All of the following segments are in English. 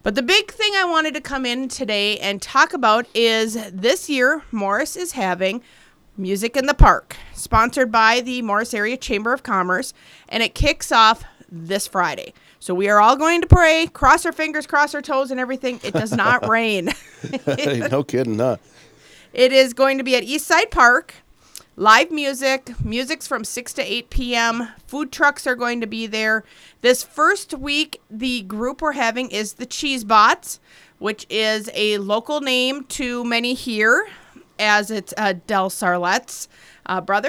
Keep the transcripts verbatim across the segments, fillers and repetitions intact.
But the big thing I wanted to come in today and talk about is this year, Morris is having Music in the Park, sponsored by the Morris Area Chamber of Commerce, and it kicks off this Friday. So we are all going to pray, cross our fingers, cross our toes, and everything. It does not rain. No kidding, huh? It is going to be at Eastside Park. Live music. Music's from six to eight p.m. Food trucks are going to be there. This first week, the group we're having is the Cheese Bots, which is a local name to many here, as it's uh, Del Sarlet's uh, brother.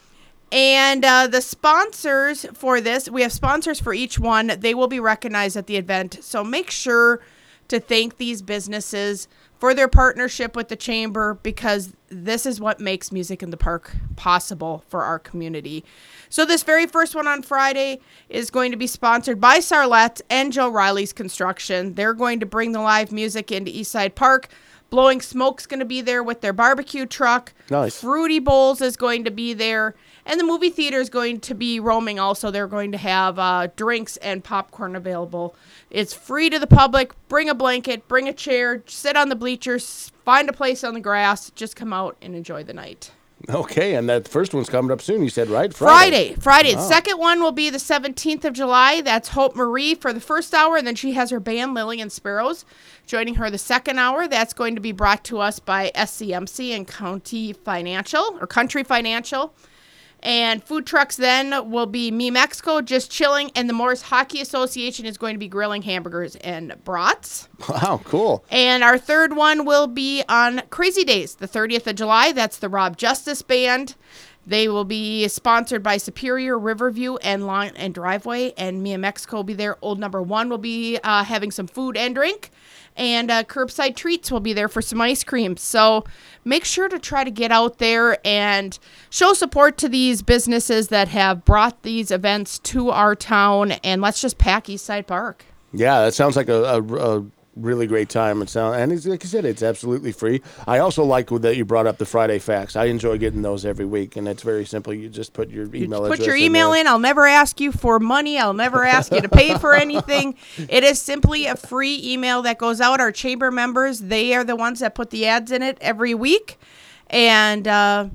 And uh, the sponsors for this, we have sponsors for each one. They will be recognized at the event. So make sure to thank these businesses for their partnership with the Chamber, because this is what makes Music in the Park possible for our community. So this very first one on Friday is going to be sponsored by Sarlett and Joe Riley's Construction. They're going to bring the live music into Eastside Park. Blowing Smoke's going to be there with their barbecue truck. Nice. Fruity Bowls is going to be there. And the movie theater is going to be roaming also. They're going to have uh, drinks and popcorn available. It's free to the public. Bring a blanket, bring a chair, sit on the bleachers, find a place on the grass. Just come out and enjoy the night. Okay, and that first one's coming up soon, you said, right? Friday. Friday. Friday. Wow. The second one will be the seventeenth of July. That's Hope Marie for the first hour, and then she has her band, Lillian Sparrows, joining her the second hour. That's going to be brought to us by S C M C and County Financial, or Country Financial. And food trucks then will be Me Mexico, just chilling, and the Morris Hockey Association is going to be grilling hamburgers and brats. Wow, cool. And our third one will be on Crazy Days, the thirtieth of July. That's the Rob Justice Band. They will be sponsored by Superior, Riverview, and Lawn and Driveway. And Me and Mexico will be there. Old Number One will be uh, having some food and drink. And uh, Curbside Treats will be there for some ice cream. So make sure to try to get out there and show support to these businesses that have brought these events to our town. And let's just pack Eastside Park. Yeah, that sounds like a, a, a really great time. It sound, and it's, like I said, it's absolutely free. I also like that you brought up the Friday facts. I enjoy getting those every week, and it's very simple. You just put your email you address put your email in, in. I'll never ask you for money. I'll never ask you to pay for anything. It is simply a free email that goes out. Our chamber members, they are the ones that put the ads in it every week, and uh,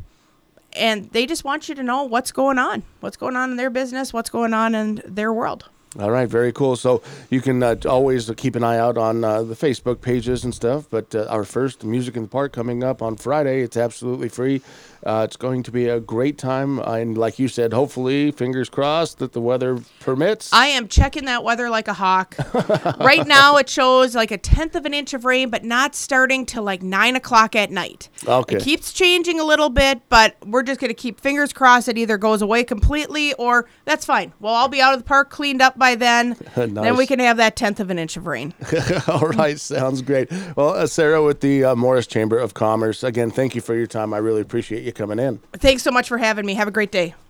and they just want you to know what's going on, what's going on in their business, what's going on in their world. All right, very cool. So you can uh, always keep an eye out on uh, the Facebook pages and stuff. But uh, our first Music in the Park coming up on Friday. It's absolutely free. Uh, it's going to be a great time. Uh, and like you said, hopefully, fingers crossed, that the weather permits. I am checking that weather like a hawk. Right now, it shows like a tenth of an inch of rain, but not starting till like nine o'clock at night. Okay. It keeps changing a little bit, but we're just going to keep fingers crossed it either goes away completely or that's fine. Well, I'll be out of the park cleaned up by then. Nice. Then we can have that tenth of an inch of rain. All right, sounds great. Well, uh, Sarah with the uh, Morris Chamber of Commerce, again, thank you for your time. I really appreciate you coming in. Thanks so much for having me. Have a great day.